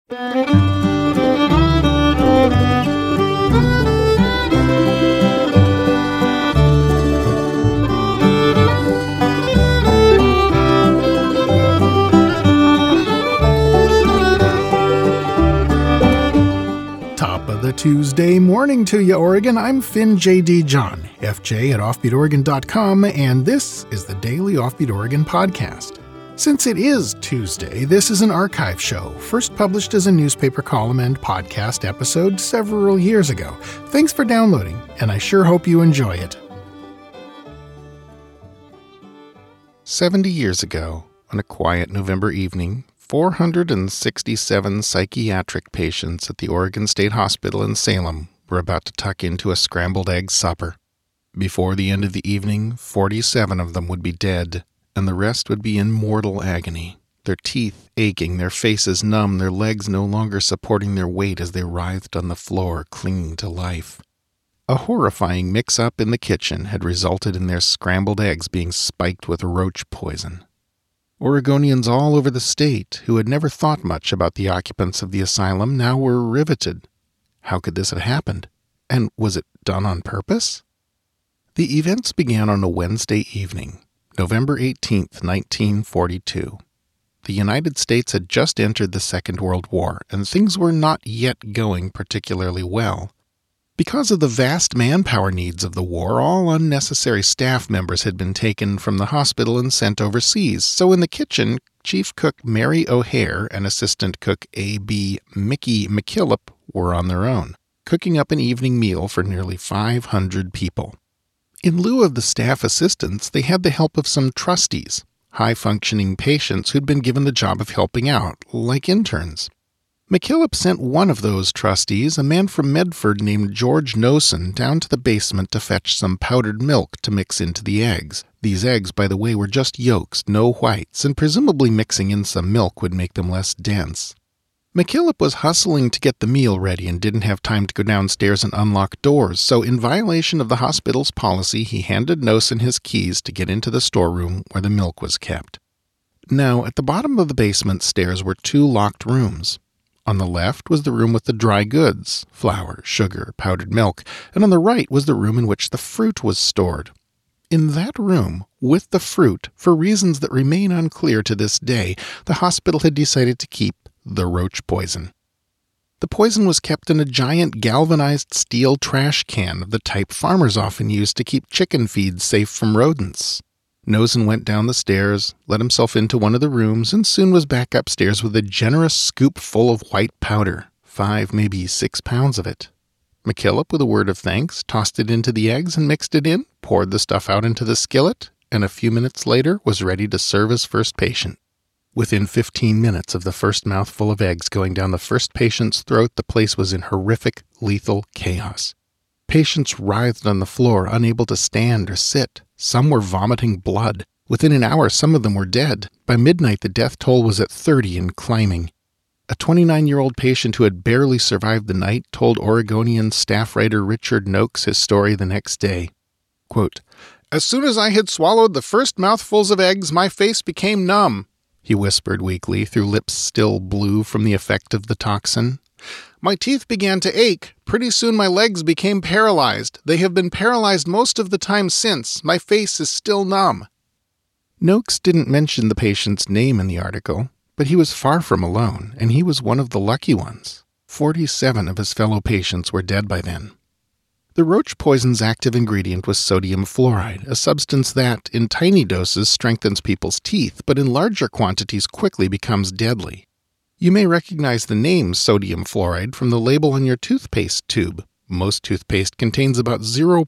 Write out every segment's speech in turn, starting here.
Top of the Tuesday morning to you, Oregon. I'm Finn J.D. John, FJ at OffbeatOregon.com, and this is the Daily Offbeat Oregon podcast. Since it is Tuesday, this is an archive show, first published as a newspaper column and podcast episode several years ago. Thanks for downloading, and I sure hope you enjoy it. 70 years ago, on a quiet November evening, 467 psychiatric patients at the Oregon State Hospital in Salem were about to tuck into a scrambled egg supper. Before the end of the evening, 47 of them would be dead, and the rest would be in mortal agony, their teeth aching, their faces numb, their legs no longer supporting their weight as they writhed on the floor, clinging to life. A horrifying mix-up in the kitchen had resulted in their scrambled eggs being spiked with roach poison. Oregonians all over the state, who had never thought much about the occupants of the asylum, now were riveted. How could this have happened? And was it done on purpose? The events began on a Wednesday evening, November 18th, 1942. The United States had just entered the Second World War, and things were not yet going particularly well. Because of the vast manpower needs of the war, all unnecessary staff members had been taken from the hospital and sent overseas, so in the kitchen, Chief Cook Mary O'Hare and Assistant Cook A.B. Mickey McKillop were on their own, cooking up an evening meal for nearly 500 people. In lieu of the staff assistants, they had the help of some trustees, high-functioning patients who'd been given the job of helping out, like interns. McKillop sent one of those trustees, a man from Medford named George Nosen, down to the basement to fetch some powdered milk to mix into the eggs. These eggs, by the way, were just yolks, no whites, and presumably mixing in some milk would make them less dense. McKillop was hustling to get the meal ready and didn't have time to go downstairs and unlock doors, so in violation of the hospital's policy, he handed Nosen his keys to get into the storeroom where the milk was kept. Now, at the bottom of the basement stairs were two locked rooms. On the left was the room with the dry goods, flour, sugar, powdered milk, and on the right was the room in which the fruit was stored. In that room, with the fruit, for reasons that remain unclear to this day, the hospital had decided to keep the roach poison. The poison was kept in a giant galvanized steel trash can of the type farmers often use to keep chicken feed safe from rodents. Nosen went down the stairs, let himself into one of the rooms, and soon was back upstairs with a generous scoop full of white powder, 5, maybe 6 pounds of it. McKillop, with a word of thanks, tossed it into the eggs and mixed it in, poured the stuff out into the skillet, and a few minutes later was ready to serve his first patient. Within 15 minutes of the first mouthful of eggs going down the first patient's throat, the place was in horrific, lethal chaos. Patients writhed on the floor, unable to stand or sit. Some were vomiting blood. Within an hour, some of them were dead. By midnight, the death toll was at 30 and climbing. A 29-year-old patient who had barely survived the night told Oregonian staff writer Richard Noakes his story the next day. Quote, "As soon as I had swallowed the first mouthfuls of eggs, my face became numb," he whispered weakly, through lips still blue from the effect of the toxin. "My teeth began to ache. Pretty soon my legs became paralyzed. They have been paralyzed most of the time since. My face is still numb." Noakes didn't mention the patient's name in the article, but he was far from alone, and he was one of the lucky ones. 47 of his fellow patients were dead by then. The roach poison's active ingredient was sodium fluoride, a substance that, in tiny doses, strengthens people's teeth, but in larger quantities quickly becomes deadly. You may recognize the name sodium fluoride from the label on your toothpaste tube. Most toothpaste contains about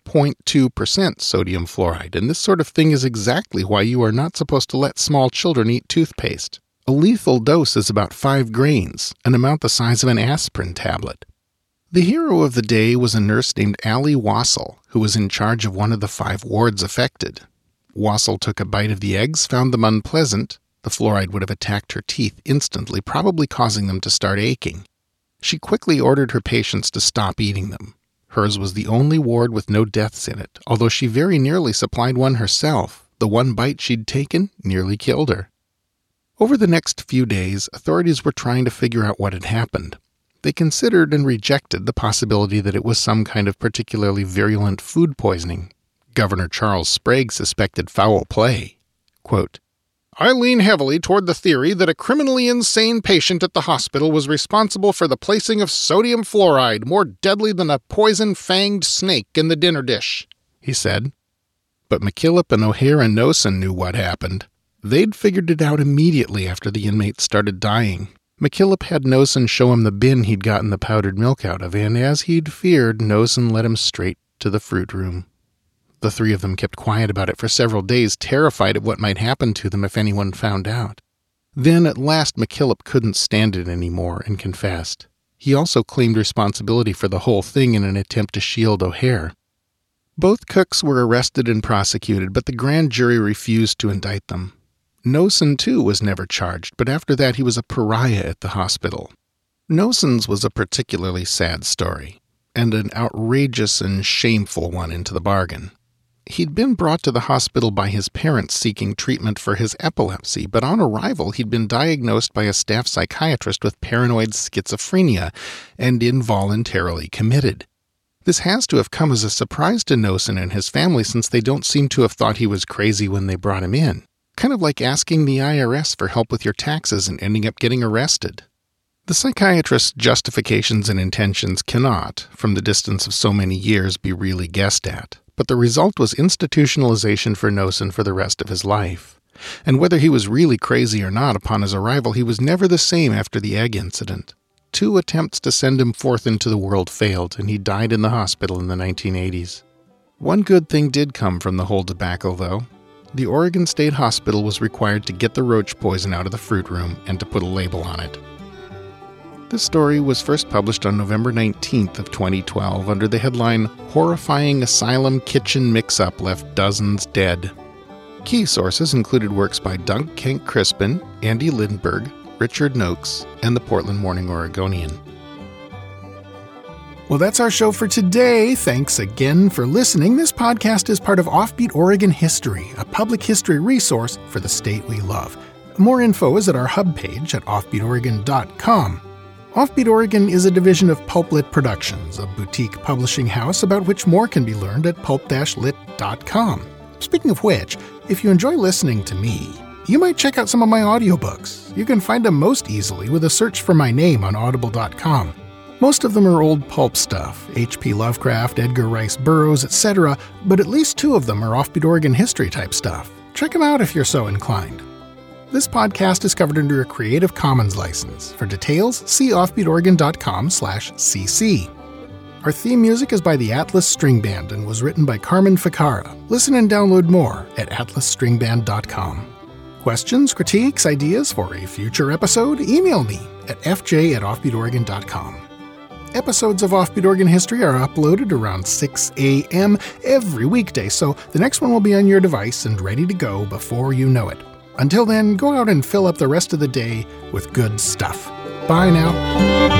0.2% sodium fluoride, and this sort of thing is exactly why you are not supposed to let small children eat toothpaste. A lethal dose is about 5 grains, an amount the size of an aspirin tablet. The hero of the day was a nurse named Allie Wassel, who was in charge of one of the 5 wards affected. Wassel took a bite of the eggs, found them unpleasant. The fluoride would have attacked her teeth instantly, probably causing them to start aching. She quickly ordered her patients to stop eating them. Hers was the only ward with no deaths in it, although she very nearly supplied one herself. The one bite she'd taken nearly killed her. Over the next few days, authorities were trying to figure out what had happened. They considered and rejected the possibility that it was some kind of particularly virulent food poisoning. Governor Charles Sprague suspected foul play. Quote, "I lean heavily toward the theory that a criminally insane patient at the hospital was responsible for the placing of sodium fluoride, more deadly than a poison-fanged snake, in the dinner dish," he said. But McKillop and O'Hare and Nosen knew what happened. They'd figured it out immediately after the inmates started dying. McKillop had Nosen show him the bin he'd gotten the powdered milk out of, and as he'd feared, Nosen led him straight to the fruit room. The three of them kept quiet about it for several days, terrified at what might happen to them if anyone found out. Then, at last, McKillop couldn't stand it anymore and confessed. He also claimed responsibility for the whole thing in an attempt to shield O'Hare. Both cooks were arrested and prosecuted, but the grand jury refused to indict them. Nosen, too, was never charged, but after that he was a pariah at the hospital. Nosen's was a particularly sad story, and an outrageous and shameful one into the bargain. He'd been brought to the hospital by his parents seeking treatment for his epilepsy, but on arrival he'd been diagnosed by a staff psychiatrist with paranoid schizophrenia and involuntarily committed. This has to have come as a surprise to Nosen and his family, since they don't seem to have thought he was crazy when they brought him in. Kind of like asking the IRS for help with your taxes and ending up getting arrested. The psychiatrist's justifications and intentions cannot, from the distance of so many years, be really guessed at, but the result was institutionalization for Nosen for the rest of his life. And whether he was really crazy or not upon his arrival, he was never the same after the egg incident. 2 attempts to send him forth into the world failed, and he died in the hospital in the 1980s. One good thing did come from the whole debacle, though. The Oregon State Hospital was required to get the roach poison out of the fruit room and to put a label on it. This story was first published on November 19th of 2012 under the headline, "Horrifying Asylum Kitchen Mix-Up Left Dozens Dead." Key sources included works by Doug Kent Crispin, Andy Lindberg, Richard Noakes, and the Portland Morning Oregonian. Well, that's our show for today. Thanks again for listening. This podcast is part of Offbeat Oregon History, a public history resource for the state we love. More info is at our hub page at offbeatoregon.com. Offbeat Oregon is a division of Pulplit Productions, a boutique publishing house about which more can be learned at pulp-lit.com. Speaking of which, if you enjoy listening to me, you might check out some of my audiobooks. You can find them most easily with a search for my name on audible.com. Most of them are old pulp stuff, H.P. Lovecraft, Edgar Rice Burroughs, etc., but at least 2 of them are Offbeat Oregon history type stuff. Check them out if you're so inclined. This podcast is covered under a Creative Commons license. For details, see offbeatoregon.com/cc. Our theme music is by the Atlas String Band and was written by Carmen Ficara. Listen and download more at atlasstringband.com. Questions, critiques, ideas for a future episode? Email me at fj@offbeatoregon.com. Episodes of Offbeat Oregon History are uploaded around 6 a.m. every weekday, so the next one will be on your device and ready to go before you know it. Until then, go out and fill up the rest of the day with good stuff. Bye now.